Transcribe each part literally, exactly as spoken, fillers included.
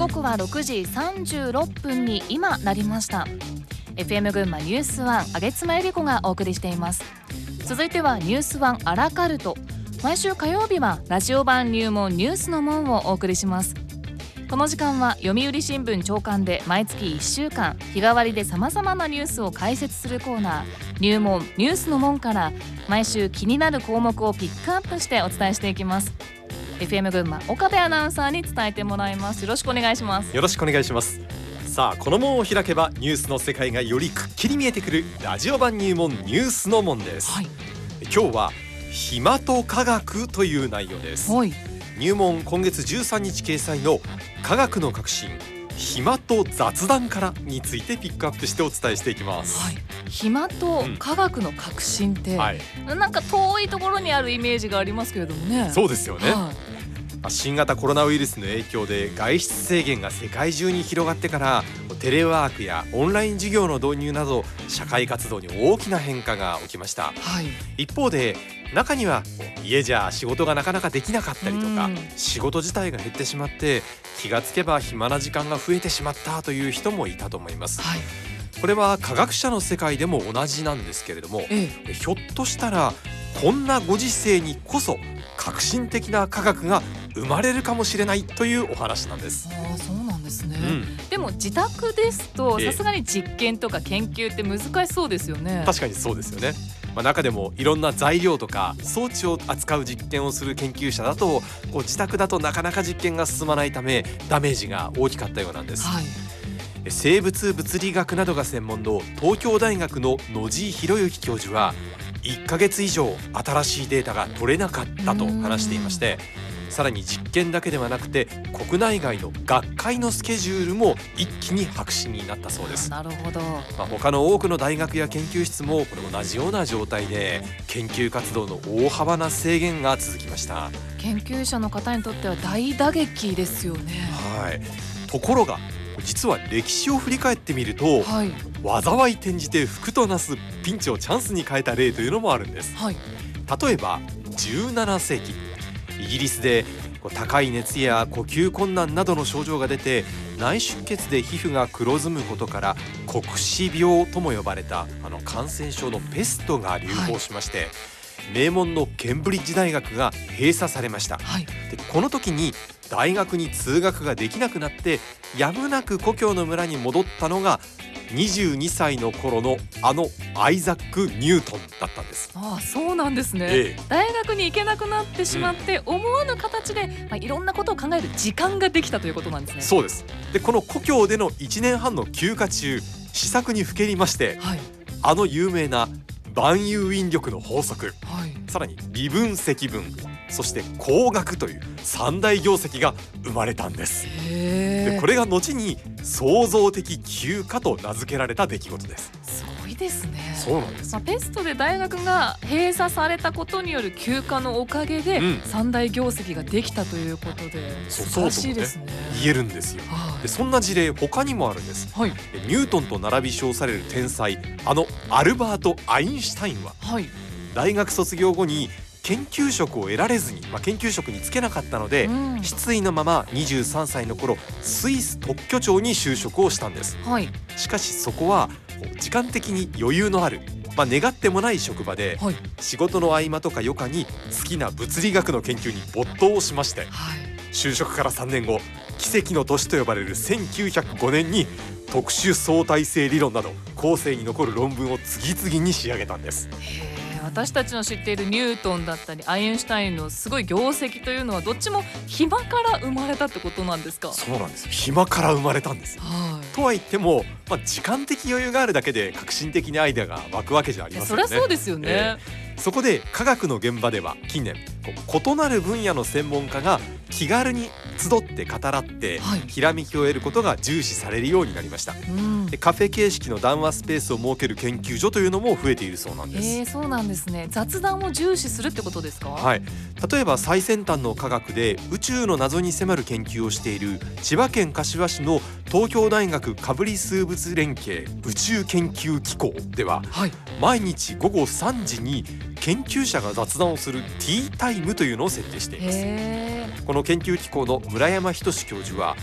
刻はろくじさんじゅうろっぷんに今なりました。 エフエム 群馬ニュースワン、上妻恵理子がお送りしています。続いてはニュースワンアラカルト。毎週火曜日はラジオ版入門ニュースの門をお送りします。この時間は読売新聞朝刊で毎月いっしゅうかん日替わりで様々なニュースを解説するコーナー、入門ニュースの門から毎週気になる項目をピックアップしてお伝えしていきます。 エフエム 群馬岡部アナウンサーに伝えてもらいます。よろしくお願いします。 よろしくお願いします。さあ、この門を開けばニュースの世界がよりくっきり見えてくるラジオ版入門ニュースの門です、はい、今日は暇と科学という内容です、はい、入門今月じゅうさんにち掲載の科学の革新暇と雑談からについてピックアップしてお伝えしていきます、はい、 暇と科学の革新って、うんはい、なんか遠いところにあるイメージがありますけれどもね。 そうですよね、 はい新型コロナウイルスの影響で外出制限が世界中に広がってからテレワークやオンライン授業の導入など社会活動に大きな変化が起きました、はい、一方で中には家じゃ仕事がなかなかできなかったりとか仕事自体が減ってしまって気がつけば暇な時間が増えてしまったという人もいたと思います、はい、これは科学者の世界でも同じなんですけれども、ええ、ひょっとしたらこんなご時世にこそ革新的な科学が生まれるかもしれないというお話なんです。 ああ、そうなんですね、うん、でも自宅ですとさすがに実験とか研究って難しそうですよね。 確かにそうですよね、まあ、中でもいろんな材料とか装置を扱う実験をする研究者だとこう自宅だとなかなか実験が進まないためダメージが大きかったようなんです、はい、生物物理学などが専門の東京大学の野地博之教授はいっかげつ以上新しいデータが取れなかったと話していまして、さらに実験だけではなくて国内外の学会のスケジュールも一気に白紙になったそうです。 なるほど、 まあ、他の多くの大学や研究室もこれ同じような状態で研究活動の大幅な制限が続きました。 研究者の方にとっては大打撃ですよね。 はい、ところが実は歴史を振り返ってみると、はい、災い転じて福となすピンチをチャンスに変えた例というのもあるんです、はい、例えばじゅうななせいきイギリスで高い熱や呼吸困難などの症状が出て内出血で皮膚が黒ずむことから黒死病とも呼ばれたあの感染症のペストが流行しまして、はい、名門のケンブリッジ大学が閉鎖されました、はい、でこの時に大学に通学ができなくなってやむなく故郷の村に戻ったのがにじゅうにさいの頃のあのアイザック・ニュートンだったんです。 ああ、そうなんですね、ええ、大学に行けなくなってしまって、うん、思わぬ形で、まあ、いろんなことを考える時間ができたということなんですね。 そうです。でこの故郷でのいちねんはんの休暇中試作にふけりまして、はい、あの有名な万有引力の法則、はい、さらに微分積分そして工学という三大業績が生まれたんです。 へー。 でこれが後に創造的休暇と名付けられた出来事です。 すごいですね。 そうなんです、 まあ、ペストで大学が閉鎖されたことによる休暇のおかげで、うん、三大業績ができたということで素晴らしいですね。 そうそうともね、言えるんですよ、はい、でそんな事例他にもあるんです、はい、ニュートンと並び称される天才あのアルバート・アインシュタインは、はい、大学卒業後に研究職を得られずに、まあ、研究職に就けなかったので、うん、失意のままにじゅうさんさいの頃スイス特許庁に就職をしたんです、はい、しかしそこは時間的に余裕のある、まあ、願ってもない職場で、はい、仕事の合間とか余暇に好きな物理学の研究に没頭しまして、はい、就職からさんねんご奇跡の年と呼ばれるせんきゅうひゃくごねんに特殊相対性理論など後世に残る論文を次々に仕上げたんです。 へー。私たちの知っているニュートンだったりアインシュタインのすごい業績というのはどっちも暇から生まれたってことなんですか？ そうなんです。暇から生まれたんです、はい、とは言っても、まあ、時間的余裕があるだけで革新的なアイデアが湧くわけじゃありませんよね。 そりゃそうですよね、えー、そこで科学の現場では近年異なる分野の専門家が気軽に集って語らって、はい、ひらめきを得ることが重視されるようになりました、うん、でカフェ形式の談話スペースを設ける研究所というのも増えているそうなんです。 えー、そうなんですね。雑談を重視するってことですか？ はい、例えば最先端の科学で宇宙の謎に迫る研究をしている千葉県柏市の東京大学かぶり数物連携宇宙研究機構では、はい、毎日ごごさんじに研究者が雑談をするティータイムというのを設定しています。この研究機構の村山仁教授は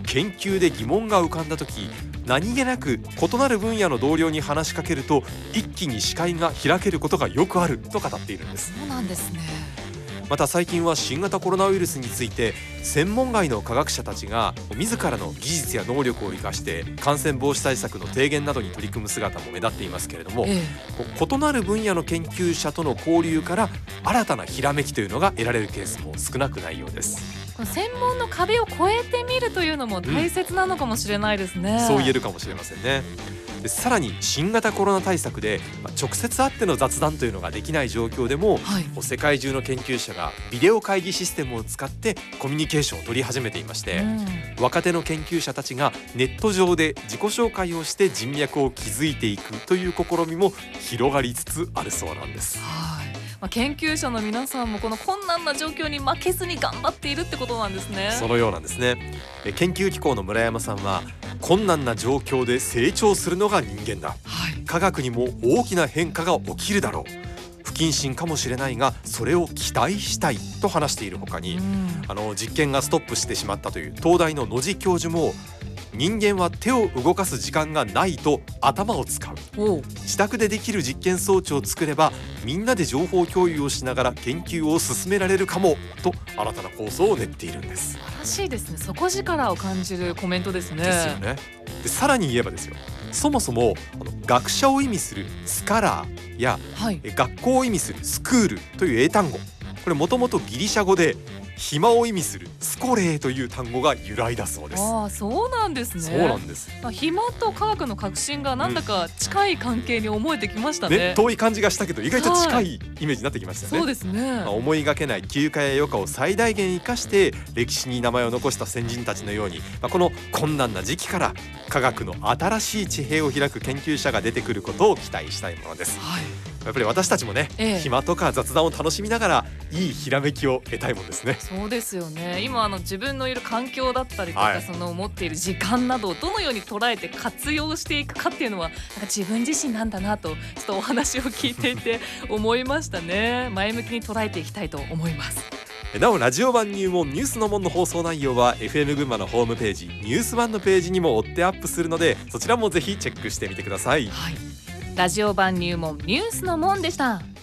研究で疑問が浮かんだ時、何気なく異なる分野の同僚に話しかけると一気に視界が開けることがよくあると語っているんです。 そうなんですね。 また最近は新型コロナウイルスについて専門外の科学者たちが自らの技術や能力を生かして感染防止対策の提言などに取り組む姿も目立っていますけれども、ええ、異なる分野の研究者との交流から新たなひらめきというのが得られるケースも少なくないようです。 専門の壁を越えてみるというのも大切なのかもしれないですね、 うん、そう言えるかもしれませんね。でさらに新型コロナ対策で、まあ、直接会っての雑談というのができない状況でも、はい、世界中の研究者がビデオ会議システムを使ってコミュニケーションを取り始めていまして、うん、若手の研究者たちがネット上で自己紹介をして人脈を築いていくという試みも広がりつつあるそうなんです。 はい、まあ、研究者の皆さんもこの困難な状況に負けずに頑張っているってことなんですね。 そのようなんですね。え研究機構の村山さんは、困難な状況で成長するのが人間だ、はい、科学にも大きな変化が起きるだろう、不謹慎かもしれないがそれを期待したいと話しているほかに、うん、あの実験がストップしてしまったという東大の野地教授も、人間は手を動かす時間がないと頭を使う、自宅でできる実験装置を作ればみんなで情報共有をしながら研究を進められるかもと新たな構想を練っているんです。 素晴らしいですね。底力を感じるコメントですね。 ですよね。でさらに言えばですよ、そもそもあの学者を意味するスカラーや、はい、学校を意味するスクールという英単語、これもともとギリシャ語で暇を意味するスコレーという単語が由来だそうです。 ああ、そうなんですね。 そうなんです。 まあ、暇と科学の革新がなんだか近い関係に思えてきましたね。うん、 ね、遠い感じがしたけど意外と近いイメージになってきましたよね。 そうですね。 まあ、思いがけない休暇や余暇を最大限生かして歴史に名前を残した先人たちのように、まあ、この困難な時期から科学の新しい地平を開く研究者が出てくることを期待したいものです。はい、やっぱり私たちもね、ええ、暇とか雑談を楽しみながらいいひらめきを得たいもんですね。 そうですよね。今あの自分のいる環境だったりとか、はい、その持っている時間などをどのように捉えて活用していくかっていうのはなんか自分自身なんだなとちょっとお話を聞いていて思いましたね。前向きに捉えていきたいと思います。 なおラジオ版入門ニュースの門の放送内容は エフエム 群馬のホームページニュース版のページにも追ってアップするので、そちらもぜひチェックしてみてください。 はい、ラジオ版入門ニュースの門でした。